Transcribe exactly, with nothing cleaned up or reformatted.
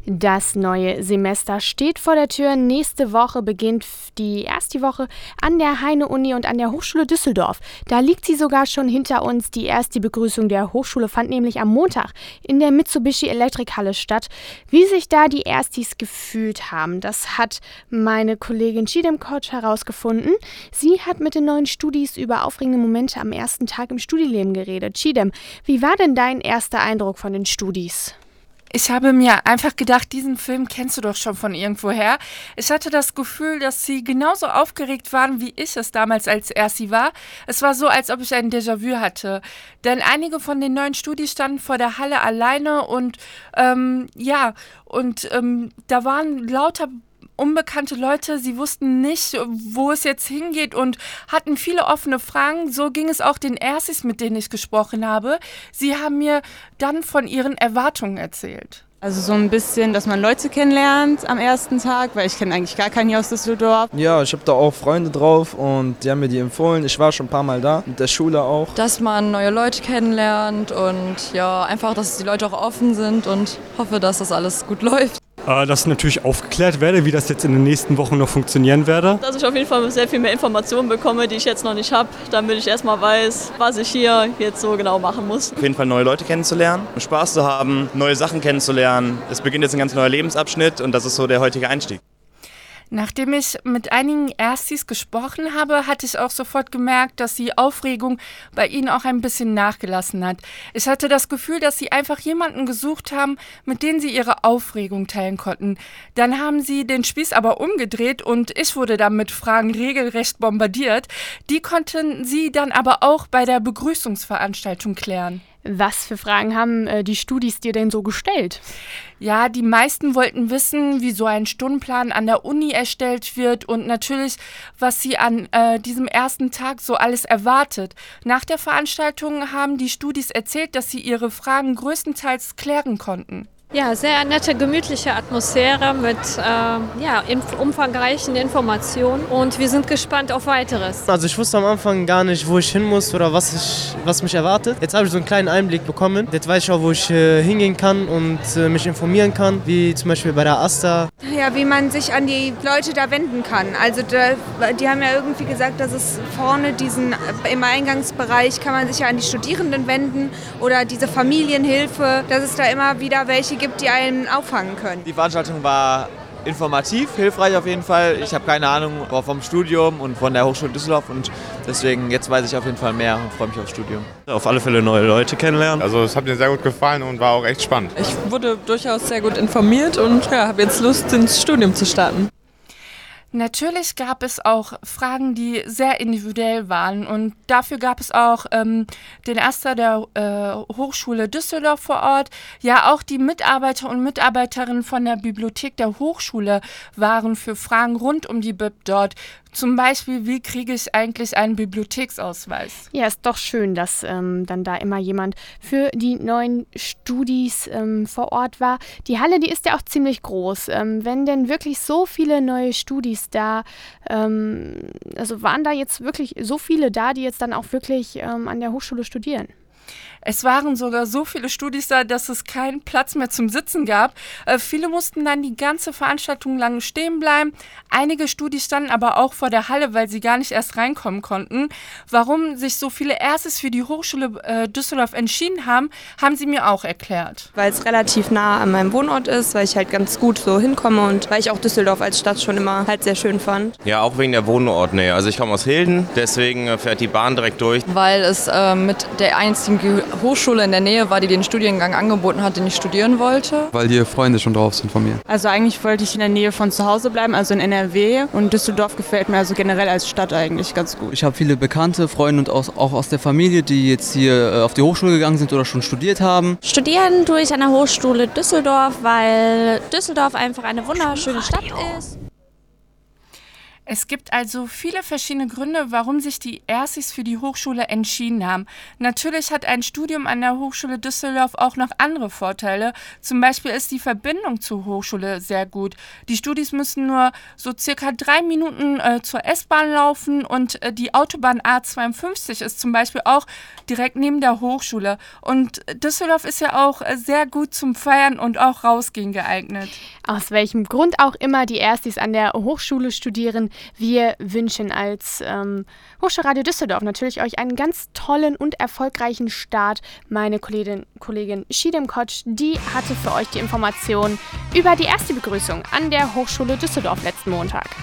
Das neue Semester steht vor der Tür. Nächste Woche beginnt die erste Woche an der Heine-Uni und an der Hochschule Düsseldorf. Da liegt sie sogar schon hinter uns. Die erste Begrüßung der Hochschule fand nämlich am Montag in der Mitsubishi Elektrikhalle statt. Wie sich da die Erstis gefühlt haben, das hat meine Kollegin Chidem Koch herausgefunden. Sie hat mit den neuen Studis über aufregende Momente am ersten Tag im Studieleben geredet. Chidem, wie war denn dein erster Eindruck von den Studis? Ich habe mir einfach gedacht, diesen Film kennst du doch schon von irgendwoher. Ich hatte das Gefühl, dass sie genauso aufgeregt waren, wie ich es damals als Ersti war. Es war so, als ob ich ein Déjà-vu hatte. Denn einige von den neuen Studis standen vor der Halle alleine und ähm, ja, und ähm, da waren lauter unbekannte Leute, sie wussten nicht, wo es jetzt hingeht und hatten viele offene Fragen. So ging es auch den Erstis, mit denen ich gesprochen habe. Sie haben mir dann von ihren Erwartungen erzählt. Also so ein bisschen, dass man Leute kennenlernt am ersten Tag, weil ich kenne eigentlich gar keinen hier aus Düsseldorf. Ja, ich habe da auch Freunde drauf und die haben mir die empfohlen. Ich war schon ein paar Mal da, mit der Schule auch. Dass man neue Leute kennenlernt und ja, einfach, dass die Leute auch offen sind und hoffe, dass das alles gut läuft. Dass ich natürlich aufgeklärt werde, wie das jetzt in den nächsten Wochen noch funktionieren werde. Dass ich auf jeden Fall sehr viel mehr Informationen bekomme, die ich jetzt noch nicht habe, damit ich erstmal weiß, was ich hier jetzt so genau machen muss. Auf jeden Fall neue Leute kennenzulernen, Spaß zu haben, neue Sachen kennenzulernen. Es beginnt jetzt ein ganz neuer Lebensabschnitt und das ist so der heutige Einstieg. Nachdem ich mit einigen Erstis gesprochen habe, hatte ich auch sofort gemerkt, dass die Aufregung bei ihnen auch ein bisschen nachgelassen hat. Ich hatte das Gefühl, dass sie einfach jemanden gesucht haben, mit dem sie ihre Aufregung teilen konnten. Dann haben sie den Spieß aber umgedreht und ich wurde dann mit Fragen regelrecht bombardiert. Die konnten sie dann aber auch bei der Begrüßungsveranstaltung klären. Was für Fragen haben äh, die Studis dir denn so gestellt? Ja, die meisten wollten wissen, wie so ein Stundenplan an der Uni erstellt wird und natürlich, was sie an äh, diesem ersten Tag so alles erwartet. Nach der Veranstaltung haben die Studis erzählt, dass sie ihre Fragen größtenteils klären konnten. Ja, sehr nette, gemütliche Atmosphäre mit äh, ja, inf- umfangreichen Informationen und wir sind gespannt auf Weiteres. Also ich wusste am Anfang gar nicht, wo ich hin muss oder was, ich, was mich erwartet. Jetzt habe ich so einen kleinen Einblick bekommen. Jetzt weiß ich auch, wo ich äh, hingehen kann und äh, mich informieren kann, wie zum Beispiel bei der AStA. Ja, wie man sich an die Leute da wenden kann. Also da, die haben ja irgendwie gesagt, dass es vorne diesen, im Eingangsbereich kann man sich ja an die Studierenden wenden oder diese Familienhilfe, dass es da immer wieder welche gibt, die einen auffangen können. Die Veranstaltung war informativ, hilfreich auf jeden Fall. Ich habe keine Ahnung vom Studium und von der Hochschule Düsseldorf und deswegen jetzt weiß ich auf jeden Fall mehr und freue mich aufs Studium. Auf alle Fälle neue Leute kennenlernen. Also es hat mir sehr gut gefallen und war auch echt spannend. Ich wurde durchaus sehr gut informiert und ja, habe jetzt Lust, ins Studium zu starten. Natürlich gab es auch Fragen, die sehr individuell waren und dafür gab es auch ähm, den Erster der äh, Hochschule Düsseldorf vor Ort. Ja, auch die Mitarbeiter und Mitarbeiterinnen von der Bibliothek der Hochschule waren für Fragen rund um die Bib dort. Zum Beispiel, wie kriege ich eigentlich einen Bibliotheksausweis? Ja, ist doch schön, dass ähm, dann da immer jemand für die neuen Studis ähm, vor Ort war. Die Halle, die ist ja auch ziemlich groß. Ähm, wenn denn wirklich so viele neue Studis da, ähm, also waren da jetzt wirklich so viele da, die jetzt dann auch wirklich ähm, an der Hochschule studieren? Es waren sogar so viele Studis da, dass es keinen Platz mehr zum Sitzen gab. Äh, viele mussten dann die ganze Veranstaltung lang stehen bleiben. Einige Studis standen aber auch vor der Halle, weil sie gar nicht erst reinkommen konnten. Warum sich so viele Erstes für die Hochschule äh, Düsseldorf entschieden haben, haben sie mir auch erklärt. Weil es relativ nah an meinem Wohnort ist, weil ich halt ganz gut so hinkomme und weil ich auch Düsseldorf als Stadt schon immer halt sehr schön fand. Ja, auch wegen der Wohnortnähe. Also ich komme aus Hilden, deswegen fährt die Bahn direkt durch. Weil es äh, mit der einzigen Hochschule in der Nähe war, die den Studiengang angeboten hat, den ich studieren wollte. Weil hier Freunde schon drauf sind von mir. Also eigentlich wollte ich in der Nähe von zu Hause bleiben, also in N R W. Und Düsseldorf gefällt mir also generell als Stadt eigentlich ganz gut. Ich habe viele bekannte Freunde und aus, auch aus der Familie, die jetzt hier auf die Hochschule gegangen sind oder schon studiert haben. Studieren tue ich an der Hochschule Düsseldorf, weil Düsseldorf einfach eine wunderschöne Stadt ist. Es gibt also viele verschiedene Gründe, warum sich die Erstis für die Hochschule entschieden haben. Natürlich hat ein Studium an der Hochschule Düsseldorf auch noch andere Vorteile. Zum Beispiel ist die Verbindung zur Hochschule sehr gut. Die Studis müssen nur so circa drei Minuten äh, zur S-Bahn laufen und äh, die Autobahn A zweiundfünfzig ist zum Beispiel auch direkt neben der Hochschule. Und Düsseldorf ist ja auch äh, sehr gut zum Feiern und auch rausgehen geeignet. Aus welchem Grund auch immer die Erstis an der Hochschule studieren, wir wünschen als ähm, Hochschulradio Düsseldorf natürlich euch einen ganz tollen und erfolgreichen Start. Meine Kollegin, Kollegin Shidem Kotsch, die hatte für euch die Informationen über die erste Begrüßung an der Hochschule Düsseldorf letzten Montag.